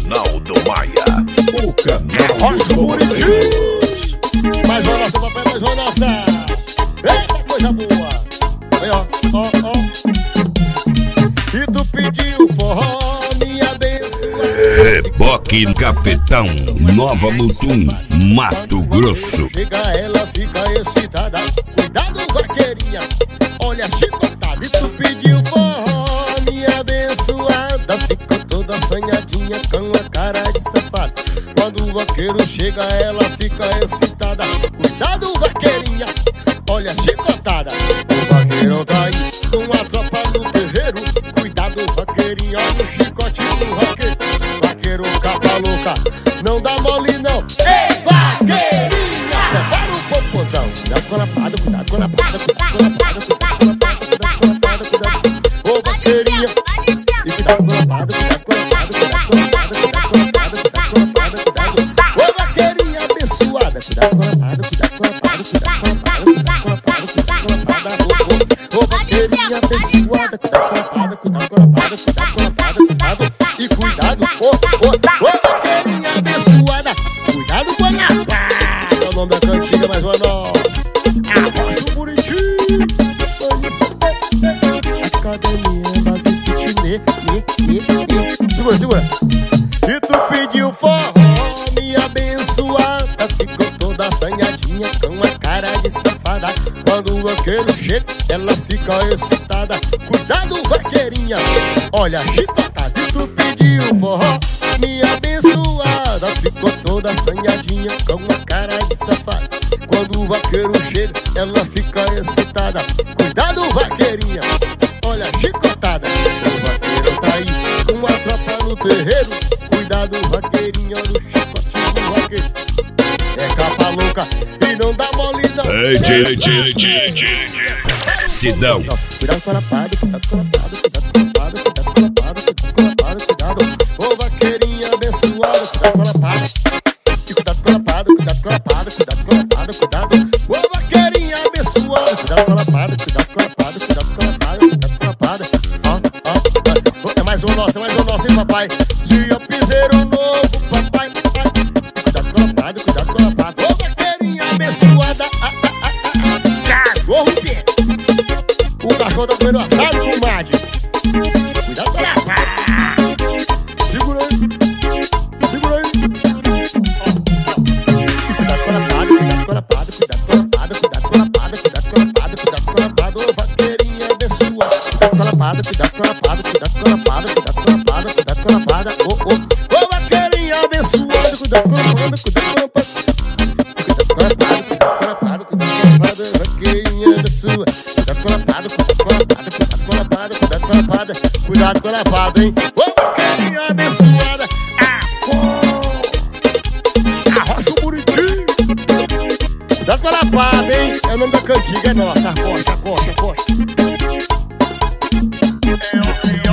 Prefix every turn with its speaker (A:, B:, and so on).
A: Canal do Maia. O canal
B: Rocha Buritis. Mais uma nossa, papai, mais uma nossa. Eita, coisa boa. Aí, ó, ó, ó. E tu pediu forró, me abençoa.
A: Reboque Cafetão, Nova Mutum, Mato Grosso.
B: Chega ela, fica excitada. Cuidado, vaqueirinha. Olha a chicotada. E tu pediu forró, minha abençoada. Ficou toda assanhadinha com a cara de safada. Quando o vaqueiro chega, ela fica excitada. Cuidado, vaqueirinha. Olha a chicotada. O vaqueirão tá aí com a tropa no terreiro. Cuidado, vaqueirinha. Olha o chicote do vaqueiro. Vaqueiro capa louca, não dá mole não. Ei, vaqueirinha, prepara o popozão. Cuidado com a lapada, cuidado com a lapada, cuidado com a lapada, cuidado com a lapada, cuidado com a lapada, cuidado. Ô vaqueirinha, e cuidado com a lapada, cuidado com a lapada, cuidado com a lapada, cuidado com a lapada, cuidado com a lapada, cuidado. Ô vaqueirinha abençoada, cuidado com a lapada, cuidado com a lapada, cuidado com a lapada, cuidado com a lapada, cuidado com a lapada. Ô vaqueirinha abençoada, cuidado com a lapada, cuidado com a lapada, cuidado com a lapada, cuidado. E cuidado, vaqueirinha abençoada. Cuidado com a lapada. É o nome da cantiga, mais uma nossa. Rocha Buritis. Academia base fitness. Segura, segura. E tu pediu forró, minha abençoada. Ficou toda assanhadinha com a cara de safada. Quando o vaqueiro chega, ela fica excitada. Cuidado, vaqueirinha. Olha a chicotada. E tu pediu forró, minha abençoada. Ficou toda assanhadinha com a cara de safada. Quando o vaqueiro chega, ela fica excitada. Cuidado, vaqueirinha. Olha a chicotada. O vaqueiro tá aí com a tropa no terreiro. Cuidado, vaqueirinha. Olha o chicote do vaqueiro. É capa louca e não dá mole não.
A: Sidão.
B: Cuidado com a lapada, cuidado com a lapada, cuidado com a lapada, cuidado com a lapada, cuidado com a lapada, cuidado. Ô vaqueirinha abençoada, cuidado com a lapada. E cuidado com a lapada, cuidado com a lapada, cuidado com a lapada, cuidado. Ô vaqueirinha abençoada, cuidado com a lapada, cuidado com a lapada, cuidado com a lapada, cuidado com a lapada. Ó. É mais um nosso, hein, papai? Dia piseiro novo, papai. Cuidado com a lapada, cuidado com a lapada. Ô vaqueirinha abençoada. Cachorro quê? O cachorro tá comendo assado, comadre. Cuidado com a lapada. Segura aí. Segura aí. E cuidado com a lapada, cuidado com a lapada, cuidado com a lapada, cuidado com a lapada, cuidado com a lapada, cuidado com a lapada. Ô vaqueirinha abençoada. Cuidado com a lapada, cuidado com a lapada, cuidado com a lapada, cuidado com a lapada, cuidado com a lapada. Ô vaqueirinha abençoada. Cuidado com a lapada, cuidado com a lapada. Cuidado com a lapada, cuidado com a lapada, cuidado com a lapada. Vaqueirinha abençoada. Cuidado com a lapada, cuidado com a lapada, cuidado com a lapada, cuidado com a lapada. Cuidado com a lapada, hein? Ô vaqueirinha abençoada. Rocha Buritis. Cuidado com a lapada, hein? É o nome da cantiga, é nossa. Coxa.